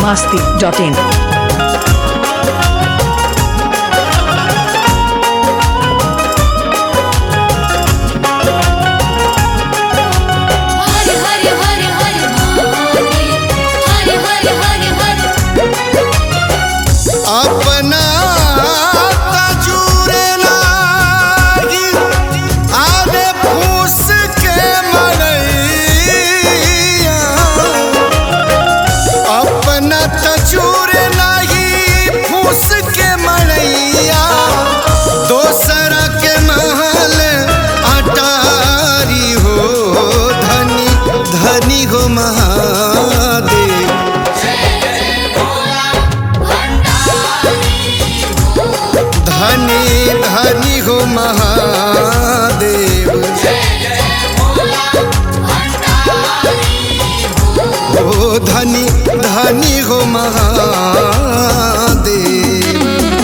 biharmasti.in अपना तजुरे लागी आरे फूस के मरैया अपना तजुरे लागी फूस के मरैया दोसरा के महल अटारी हो धनी धनी हो महादेव धनी धनी हो महादेव ओ धनी धनी हो महादेव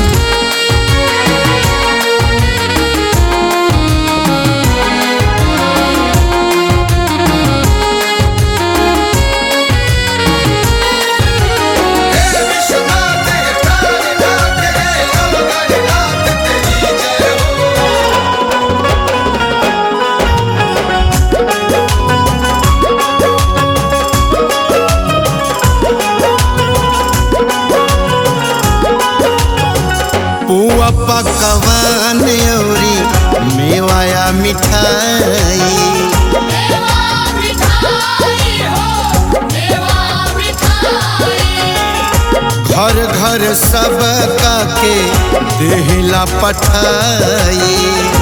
पुआ पकवान औरी मेवाया मिठाई घर घर सब का के देहिला पठाई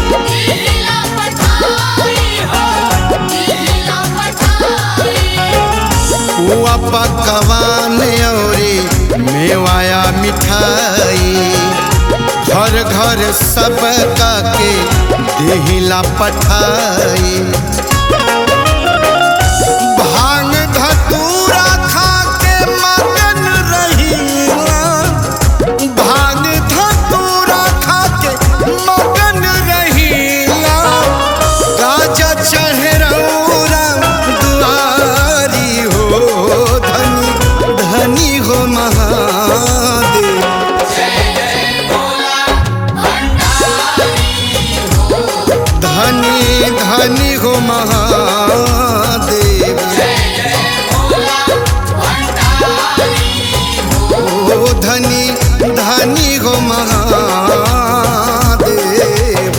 पुआ पकवान औरी मेवाया मिठाई घर घर सब का के देहिला पठाई भांग धतूरा खा के मगन रहीला भांग धतूरा खा के मगन रहीला गाजा चढ़रौरा दुआरी हो धनी धनी हो महादेव धनी धनी हो महादेव ओ धनी धनी हो महादेव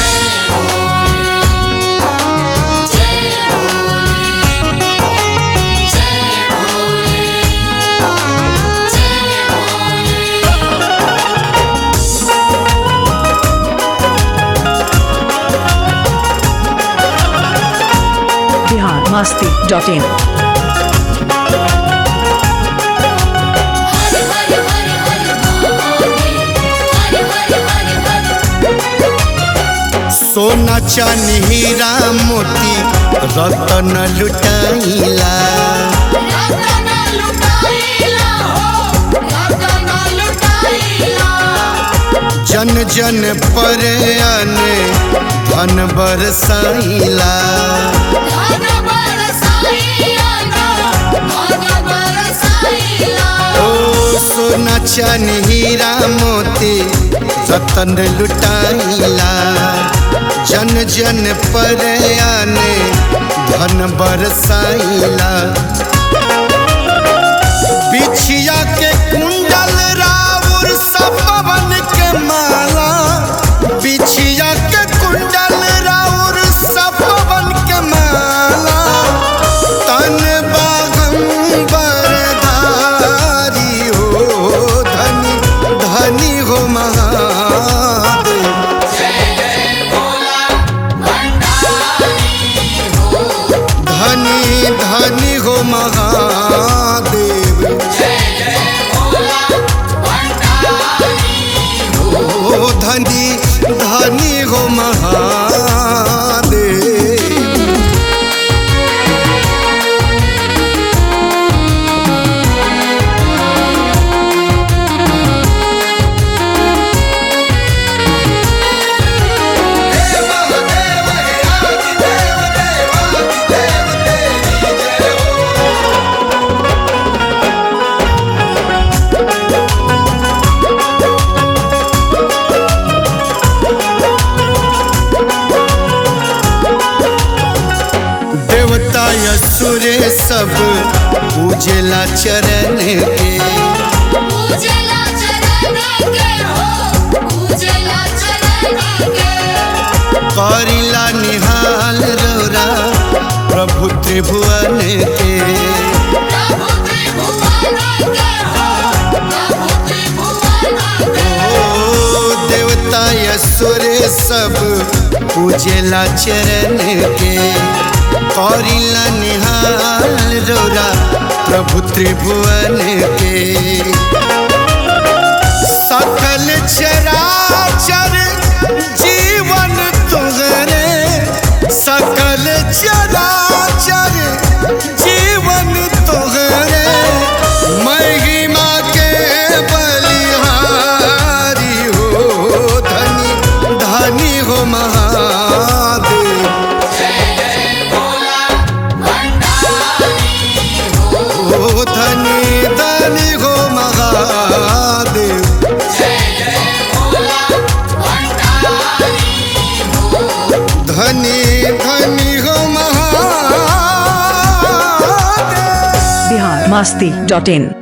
biharmasti.in सोना चांदी हीरा मोती रतन लुटाइला जन जन पर आने धन बरसाइला ओ सोना चांदी हीरा मोती रतन लुटाइला जन जन पर आने धन बरसाइला बिछिया के कुंडल राउर सपवन के माला बिछिया के कुंडल राउर सपवन के माला तन बागंबरधारी हो धनी धनी हो महादेव धनी धनी हो महादेव पूजेला चरण के पूजेला चरण के हो पूजेला चरण के करिला निहाल रौरा प्रभु त्रिभुवन के प्रभु त्रिभुवन के हो प्रभु त्रिभुवन के ओ देवता असुर सब पूजेला चरण के करिला निहाल रौरा प्रभु त्रिभुवन के सकल चराचर जीवन तुहरे सकल चराचर जीवन तुहरे महिमा के बलिहारी हो धनी धनी हो महादेव ओ धनी धनी हो महादेव धनी धनी हो महादेव biharmasti.in